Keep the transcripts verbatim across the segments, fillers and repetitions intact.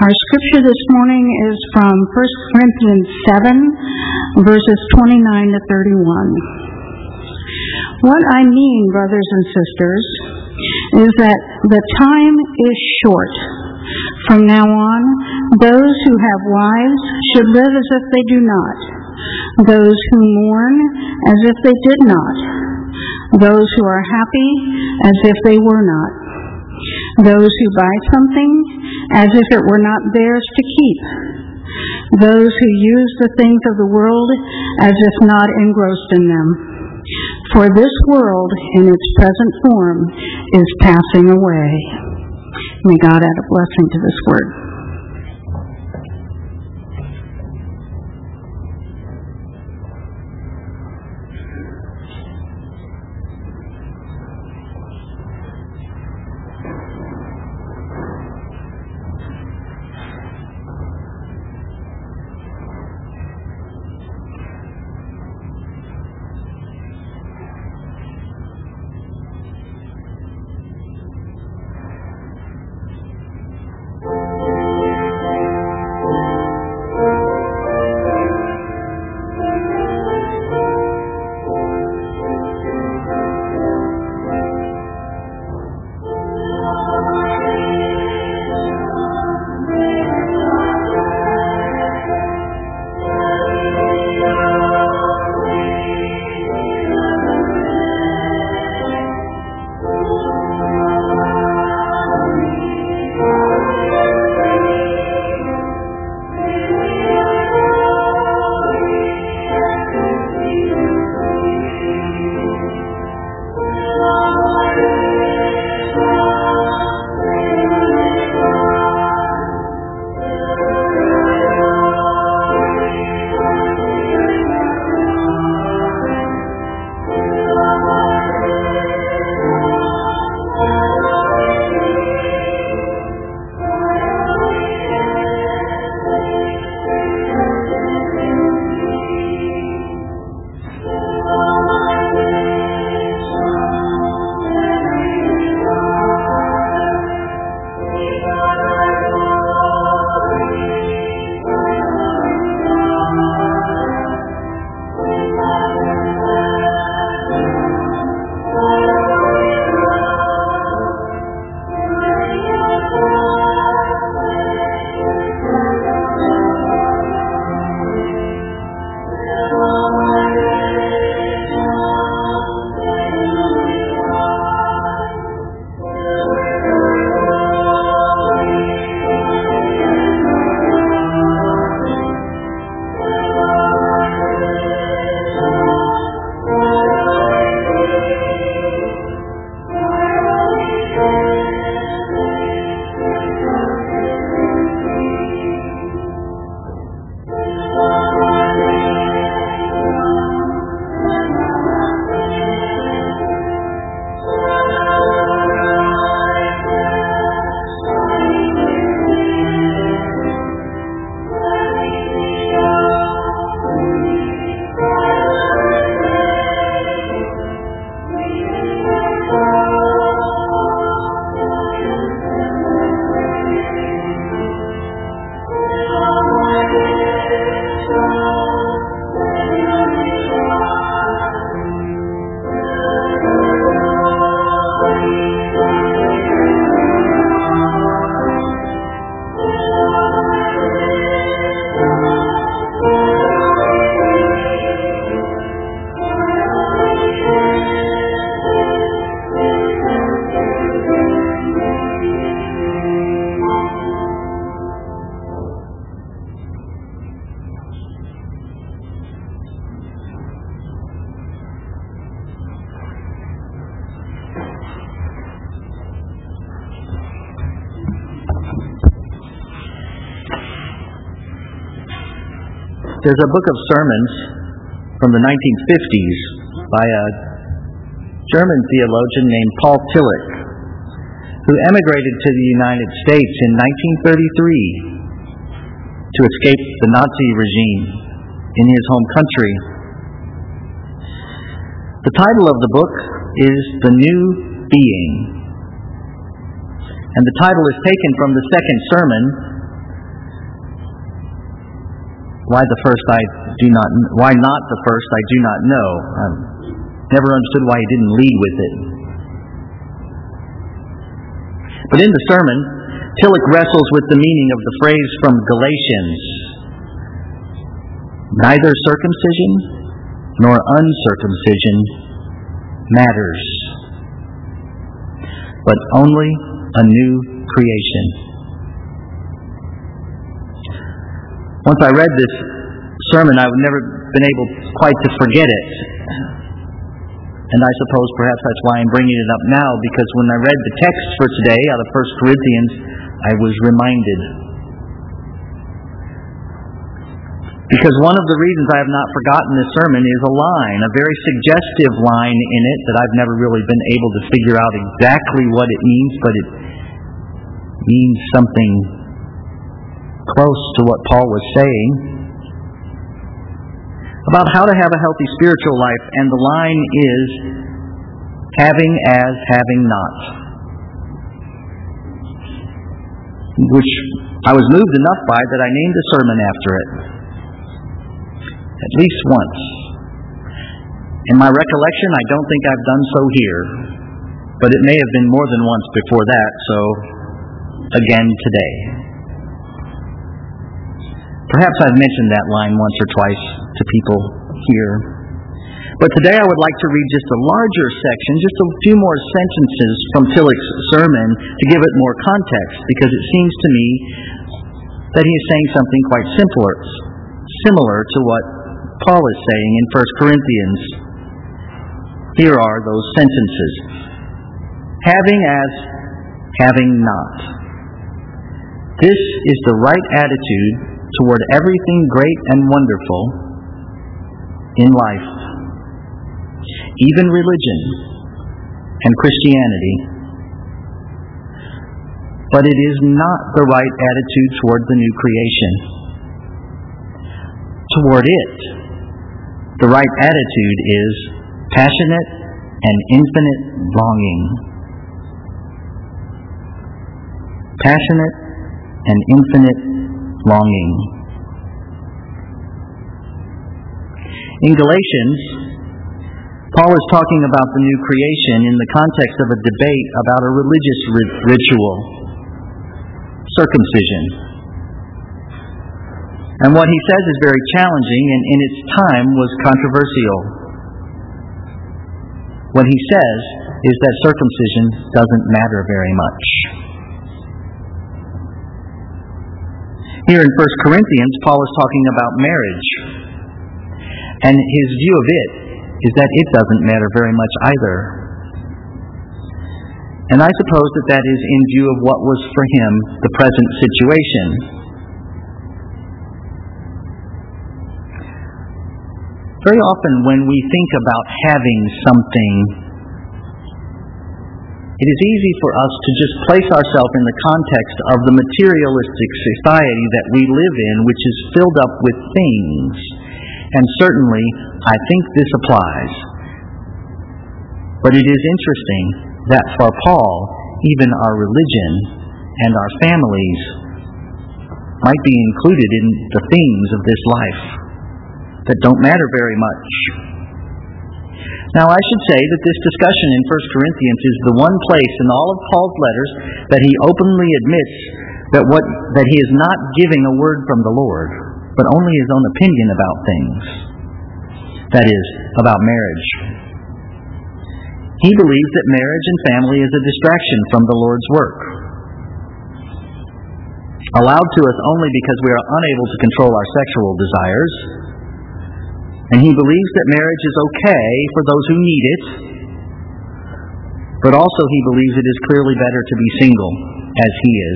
Our scripture this morning is from First Corinthians seven, verses twenty-nine to thirty-one. What I mean, brothers and sisters, is that the time is short. From now on, those who have wives should live as if they do not, those who mourn as if they did not, those who are happy as if they were not, those who buy something as if it were not theirs to keep, those who use the things of the world as if not engrossed in them. For this world, in its present form, is passing away. May God add a blessing to this word. There's a book of sermons from the nineteen fifties by a German theologian named Paul Tillich, who emigrated to the United States in nineteen thirty-three to escape the Nazi regime in his home country. The title of the book is The New Being, and the title is taken from the second sermon Why the first I do not, why not the first I do not know. I never understood why he didn't lead with it. But in the sermon, Tillich wrestles with the meaning of the phrase from Galatians. Neither circumcision nor uncircumcision matters, but only a new creation. Once I read this sermon, I've never been able quite to forget it. And I suppose perhaps that's why I'm bringing it up now, because when I read the text for today out of First Corinthians, I was reminded. Because one of the reasons I have not forgotten this sermon is a line, a very suggestive line in it that I've never really been able to figure out exactly what it means, but it means something close to what Paul was saying about how to have a healthy spiritual life, and the line is having as having not. Which I was moved enough by that I named a sermon after it. At least once. In my recollection, I don't think I've done so here, but it may have been more than once before that, so again today. Perhaps I've mentioned that line once or twice to people here. But today I would like to read just a larger section, just a few more sentences from Tillich's sermon to give it more context, because it seems to me that he is saying something quite simpler, similar to what Paul is saying in First Corinthians. Here are those sentences. Having as having not. This is the right attitude toward everything great and wonderful in life, even religion and Christianity. But it is not the right attitude toward the new creation. Toward it, the right attitude is passionate and infinite longing. Passionate and infinite longing. In Galatians, Paul is talking about the new creation in the context of a debate about a religious ri- ritual, circumcision. And what he says is very challenging and in its time was controversial. What he says is that circumcision doesn't matter very much. Here in First Corinthians, Paul is talking about marriage. And his view of it is that it doesn't matter very much either. And I suppose that that is in view of what was for him the present situation. Very often when we think about having something, it is easy for us to just place ourselves in the context of the materialistic society that we live in, which is filled up with things. And certainly, I think this applies. But it is interesting that for Paul, even our religion and our families might be included in the things of this life that don't matter very much. Now, I should say that this discussion in First Corinthians is the one place in all of Paul's letters that he openly admits that what that he is not giving a word from the Lord, but only his own opinion about things. That is, about marriage. He believes that marriage and family is a distraction from the Lord's work, allowed to us only because we are unable to control our sexual desires. And he believes that marriage is okay for those who need it, but also he believes it is clearly better to be single, as he is.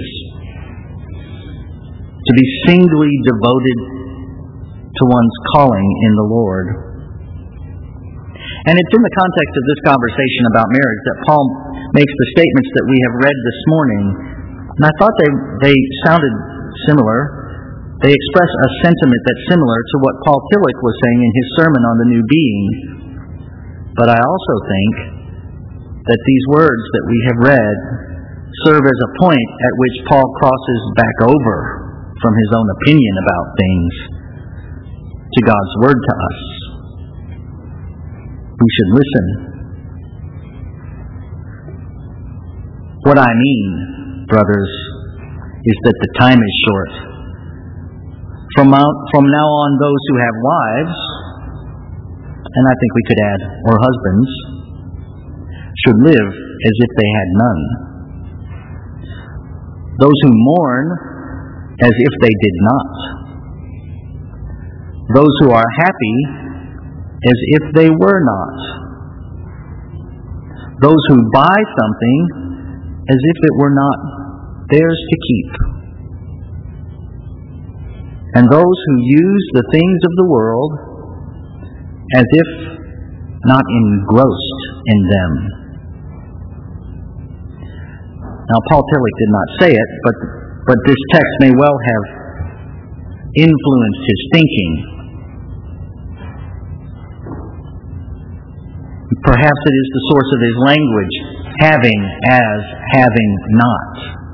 To be singly devoted to one's calling in the Lord. And it's in the context of this conversation about marriage that Paul makes the statements that we have read this morning. And I thought they, they sounded similar. They express a sentiment that's similar to what Paul Tillich was saying in his sermon on the new being. But I also think that these words that we have read serve as a point at which Paul crosses back over from his own opinion about things to God's Word to us. We should listen. What I mean, brothers, is that the time is short. From out, from now on, those who have wives, and I think we could add, or husbands, should live as if they had none. Those who mourn, as if they did not. Those who are happy, as if they were not. Those who buy something, as if it were not theirs to keep. And those who use the things of the world as if not engrossed in them. Now, Paul Tillich did not say it, but, but this text may well have influenced his thinking. Perhaps it is the source of his language, having as having not.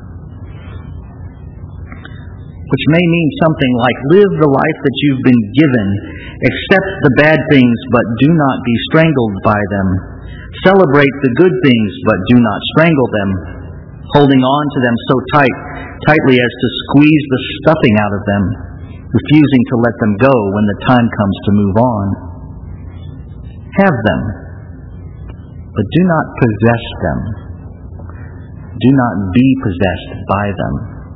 Which may mean something like, live the life that you've been given, accept the bad things, but do not be strangled by them. Celebrate the good things, but do not strangle them, holding on to them so tight, tightly as to squeeze the stuffing out of them, refusing to let them go when the time comes to move on. Have them, but do not possess them. Do not be possessed by them.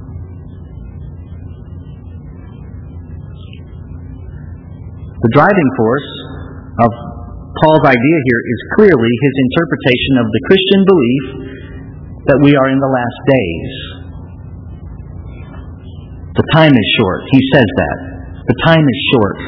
The driving force of Paul's idea here is clearly his interpretation of the Christian belief that we are in the last days. The time is short. He says that. The time is short.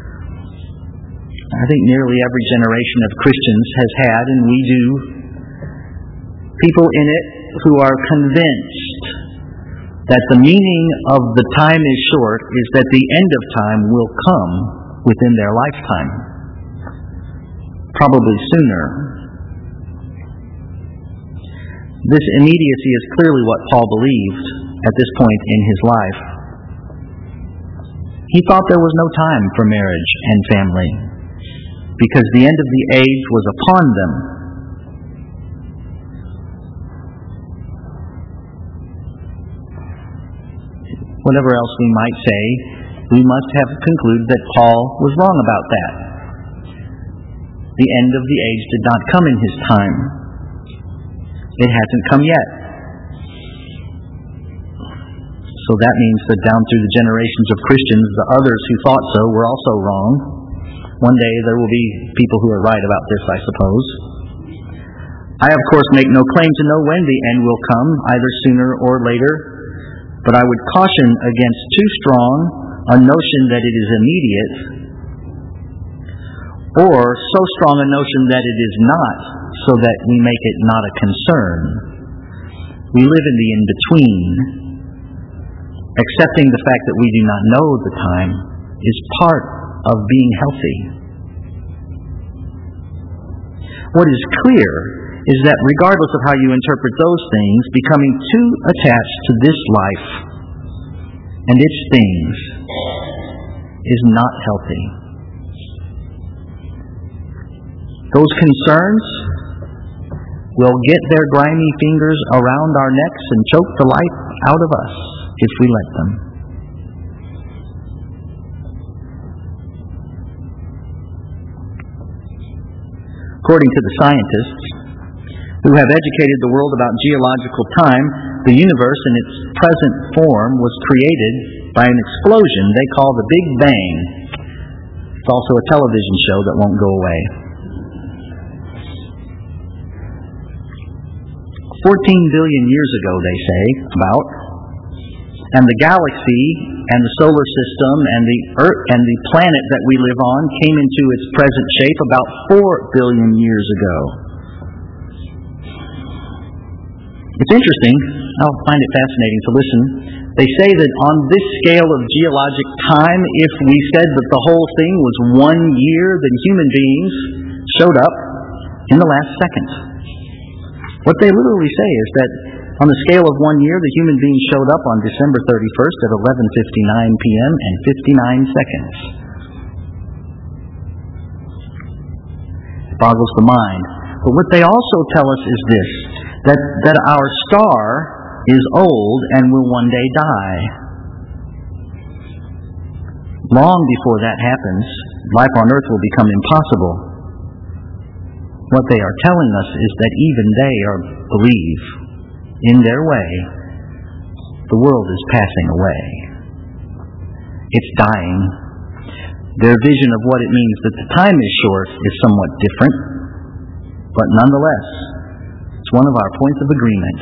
I think nearly every generation of Christians has had, and we do, people in it who are convinced that the meaning of the time is short is that the end of time will come within their lifetime. Probably sooner. This immediacy is clearly what Paul believed at this point in his life. He thought there was no time for marriage and family, because the end of the age was upon them. Whatever else we might say, we must have concluded that Paul was wrong about that. The end of the age did not come in his time. It hasn't come yet. So that means that down through the generations of Christians, the others who thought so were also wrong. One day there will be people who are right about this, I suppose. I, of course, make no claim to know when the end will come, either sooner or later, but I would caution against too strong a notion that it is immediate, or so strong a notion that it is not, so that we make it not a concern. We live in the in-between. Accepting the fact that we do not know the time is part of being healthy. What is clear is that regardless of how you interpret those things, becoming too attached to this life and its things is not healthy. Those concerns will get their grimy fingers around our necks and choke the life out of us if we let them. According to the scientists who have educated the world about geological time, the universe in its present form was created by an explosion they call the Big Bang. It's also a television show that won't go away. fourteen billion years ago, they say, about, and the galaxy and the solar system and the Earth and the planet that we live on came into its present shape about four billion years ago. It's interesting. I'll find it fascinating to listen. They say that on this scale of geologic time, if we said that the whole thing was one year, then human beings showed up in the last second. What they literally say is that on the scale of one year, the human being showed up on December thirty-first at eleven fifty-nine p.m. and fifty-nine seconds. boggles the mind. But what they also tell us is this, that, that our star is old and will one day die. Long before that happens, life on earth will become impossible. What they are telling us is that even they are believe, in their way, the world is passing away. It's dying. Their vision of what it means that the time is short is somewhat different, but nonetheless, it's one of our points of agreement.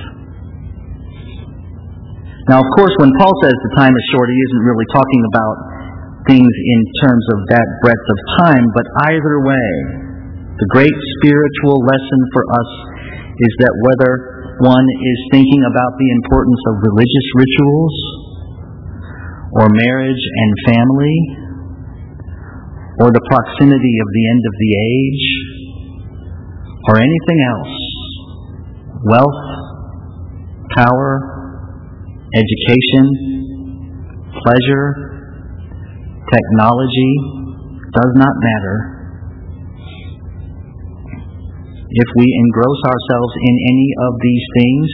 Now, of course, when Paul says the time is short, he isn't really talking about things in terms of that breadth of time, but either way, the great spiritual lesson for us is that whether one is thinking about the importance of religious rituals, or marriage and family, or the proximity of the end of the age, or anything else, wealth, power, education, pleasure, technology, does not matter. If we engross ourselves in any of these things,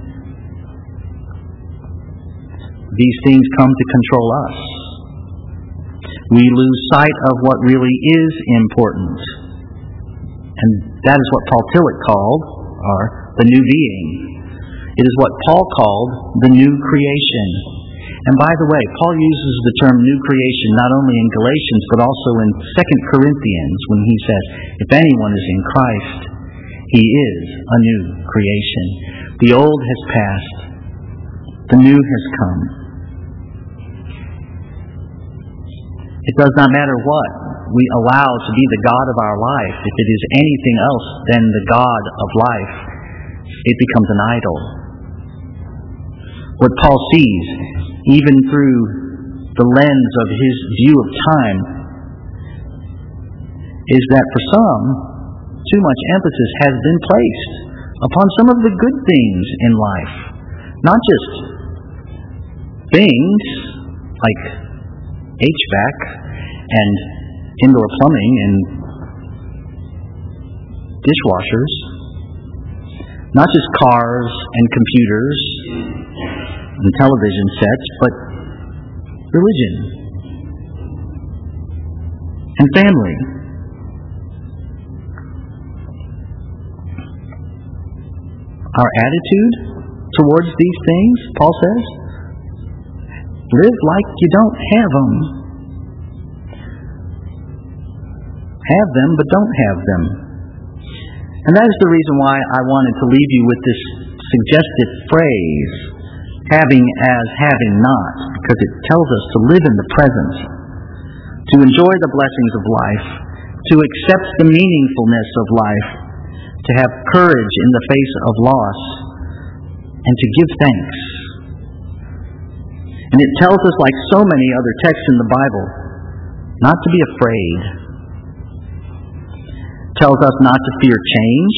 these things come to control us. We lose sight of what really is important. And that is what Paul Tillich called, or the new being. It is what Paul called the new creation. And by the way, Paul uses the term new creation not only in Galatians, but also in Second Corinthians, when he says, if anyone is in Christ, he is a new creation. The old has passed. The new has come. It does not matter what we allow to be the God of our life. If it is anything else than the God of life, it becomes an idol. What Paul sees, even through the lens of his view of time, is that for some, too much emphasis has been placed upon some of the good things in life. Not just things like H V A C and indoor plumbing and dishwashers, not just cars and computers and television sets, but religion and family. Our attitude towards these things, Paul says, live like you don't have them. Have them, but don't have them. And that is the reason why I wanted to leave you with this suggestive phrase, having as having not, because it tells us to live in the present, to enjoy the blessings of life, to accept the meaningfulness of life, to have courage in the face of loss, and to give thanks. And it tells us, like so many other texts in the Bible, not to be afraid. It tells us not to fear change,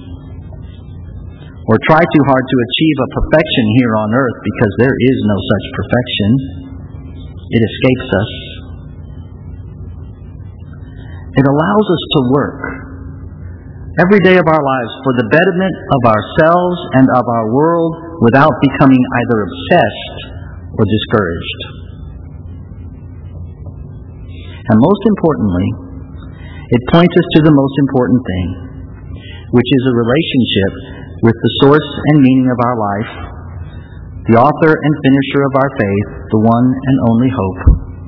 or try too hard to achieve a perfection here on earth, because there is no such perfection. It escapes us. It allows us to work every day of our lives for the betterment of ourselves and of our world without becoming either obsessed or discouraged. And most importantly, it points us to the most important thing, which is a relationship with the source and meaning of our life, the author and finisher of our faith, the one and only hope.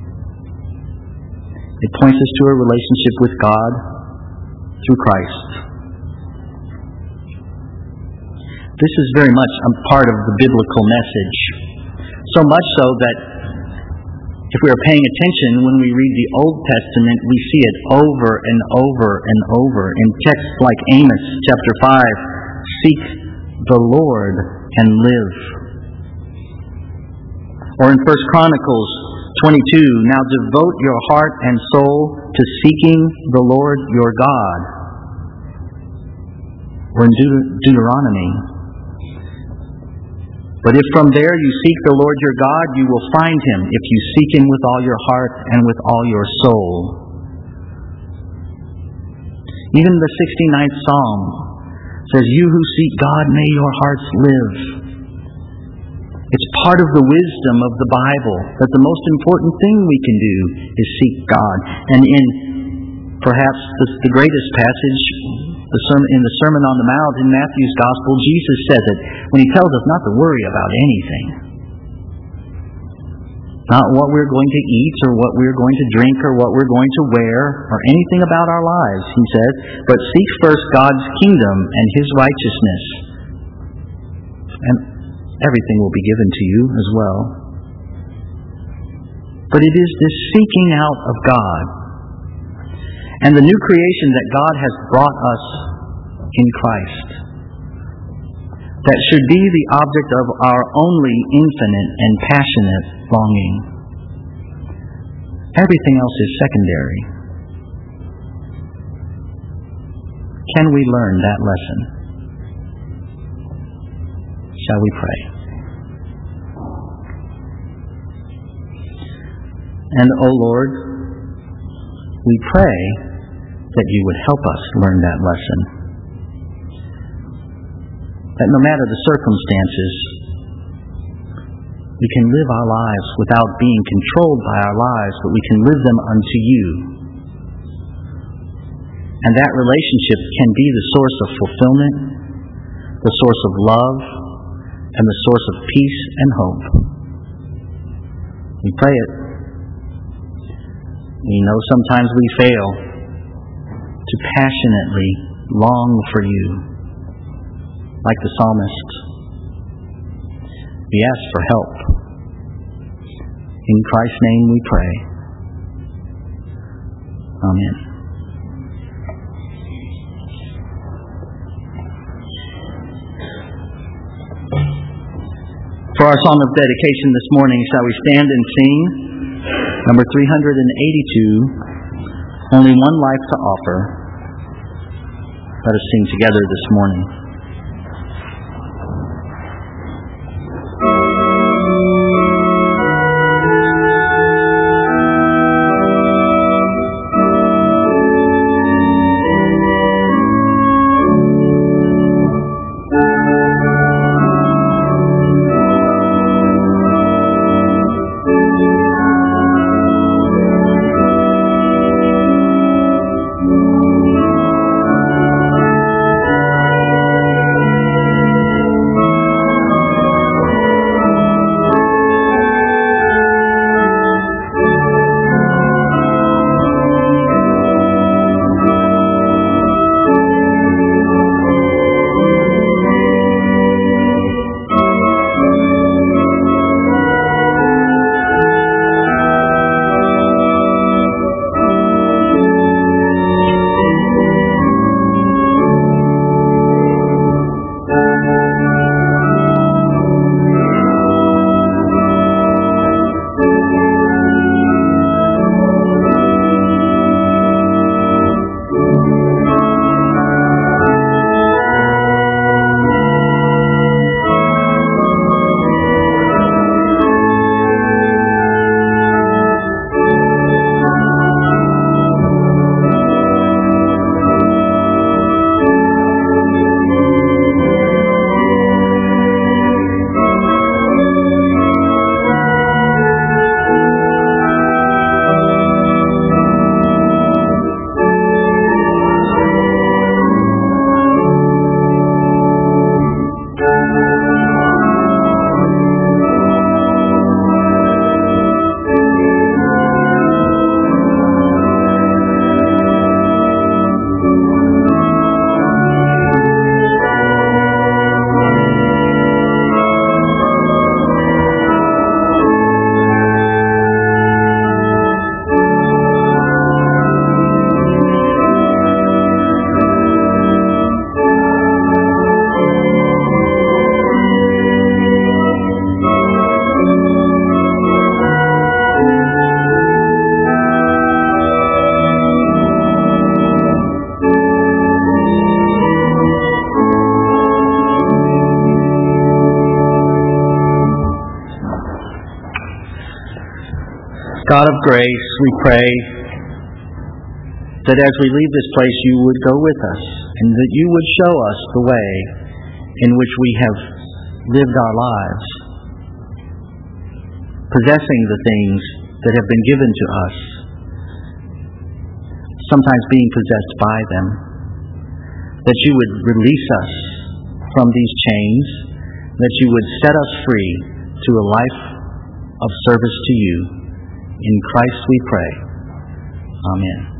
It points us to a relationship with God through Christ. This is very much a part of the biblical message. So much so that if we are paying attention when we read the Old Testament, we see it over and over and over in texts like Amos chapter five, seek the Lord and live. Or in First Chronicles twenty-two, now devote your heart and soul to seeking the Lord your God. Or in Deut- Deuteronomy, but if from there you seek the Lord your God, you will find Him if you seek Him with all your heart and with all your soul. Even the sixty-ninth Psalm says, "You who seek God, may your hearts live." It's part of the wisdom of the Bible that the most important thing we can do is seek God. And in perhaps the, the greatest passage the sermon, in the Sermon on the Mount in Matthew's Gospel, Jesus says it when He tells us not to worry about anything. Not what we're going to eat or what we're going to drink or what we're going to wear or anything about our lives, He says, but seek first God's kingdom and His righteousness, and everything will be given to you as well. But it is this seeking out of God and the new creation that God has brought us in Christ that should be the object of our only infinite and passionate longing. Everything else is secondary. Can we learn that lesson? Shall we pray? And, O Lord, we pray that You would help us learn that lesson. That no matter the circumstances, we can live our lives without being controlled by our lives, but we can live them unto You. And that relationship can be the source of fulfillment, the source of love, and the source of peace and hope. We pray it. We know sometimes we fail to passionately long for You, like the psalmist. We ask for help. In Christ's name we pray. Amen. For our song of dedication this morning, shall we stand and sing? Number three hundred eighty-two, Only One Life to Offer. Let us sing together this morning. God of grace, we pray, that as we leave this place, you would go with us, and that you would show us the way in which we have lived our lives, possessing the things that have been given to us, sometimes being possessed by them, that you would release us from these chains, that you would set us free to a life of service to you. In Christ we pray. Amen.